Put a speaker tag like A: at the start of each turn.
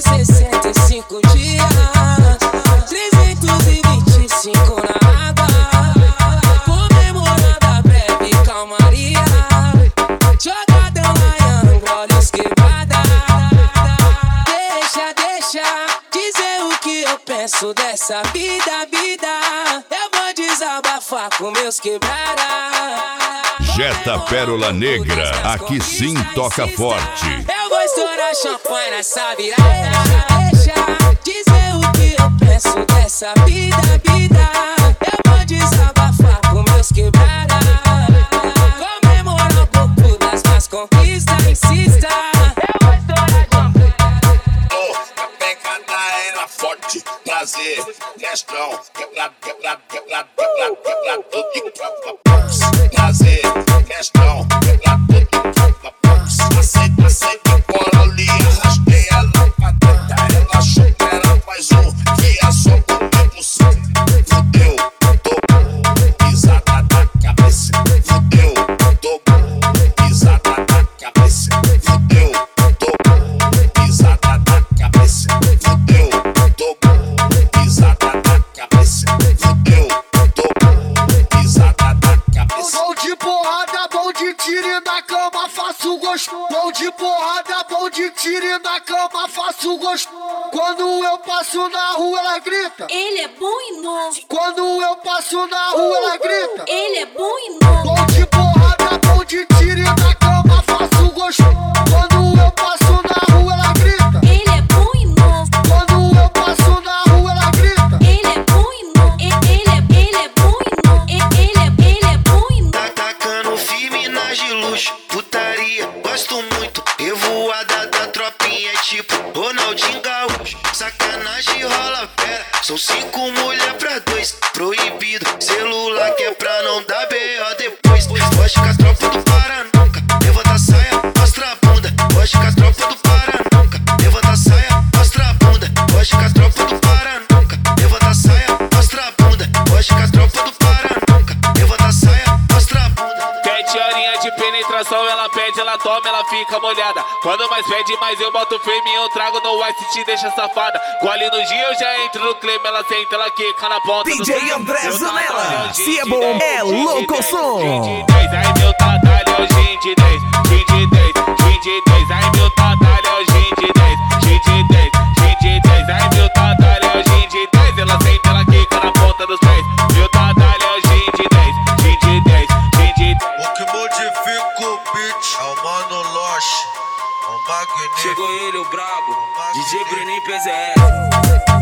A: 365 dias, 325 na água, comemorando a breve calmaria. Jogadão na Angra, olhos quebrada. Deixa dizer o que eu penso dessa vida. Eu vou desabafar com meus quebrada.
B: Jetta Pérola Negra, aqui sim toca forte.
A: Eu vou estourar champanhe nessa virada. Deixa dizer o que eu penso dessa vida. Eu vou desabafar com meus quebrada. Comemorar um pouco das minhas conquistas. Insista. Eu vou estourar champanhe.
C: A pegada era forte, prazer, questão, quebrado, tudo que troca. Prazer, questão, quebrado, tudo que troca. Aceita, cola ali, arrastei ela pra dentro. Ela achou que era mais um, que é só comigo sim. Fudeu, tô pisada na cabeça. Fudeu, tô pisada na cabeça. Fudeu, tô pisada na cabeça. Fudeu, tô pisada na cabeça. Fudeu, tô pisada na cabeça.
D: Bom de porrada, bom de tiro e na cama faço gosto. Bom de porrada, bom de tiro e na cama faço gosto. Quando eu passo na rua ela grita,
E: ele é bom e novo.
D: quando eu passo na rua ela grita,
E: Ele é bom e novo.
D: bom de porrada, bom de tiro e na cama faço gosto. Quando eu passo na rua ela grita,
E: Ele é bom e novo.
D: quando eu passo na rua ela grita.
E: Ele é bom e novo. Ele é bom e novo. Ele é bom e novo.
F: Tá tacando firme nas de luxo, putaria, gosto muito. Revoada da tropinha é tipo Ronaldinho Gaúcho. Sacanagem rola pera, são 5 mulher pra 2. Proibido, celular que é pra não dar B.O. depois. Gosto com as tropas do Pará nunca, levanta a saia, mostra a bunda. Gosto com as tropas do Pará nunca, levanta a saia, mostra a bunda. Gosto com as tropas do Pará nunca, levanta a saia, mostra a bunda. Gosto com as tropas do Pará nunca, levanta a saia, mostra a bunda.
G: 7 horinhas de penetração, ela pede, ela toma, ela fica molhada. Quando mais pede, mais eu boto firme, eu trago no ice, te deixa safada. Gole no dia, eu já entro no clima, ela senta, ela quica na ponta do
H: DJ André Zanella, se é bom, é louco som.
G: Ai meu tatalho é o gin de 10, gin de 10, gin de 10. Ai meu tatalho é o gin de 10, gin de 10, gin de 10. Ai meu tatalho é o gin de 10, ela senta, ela quica na ponta dos pés. Meu tatalho é o gin de 10, gin de 10, gin de 10.
I: O que modifica o beat é o Mano Loche, o magnífico.
A: Chegou ele, o brabo, DJ Bruninho PZR.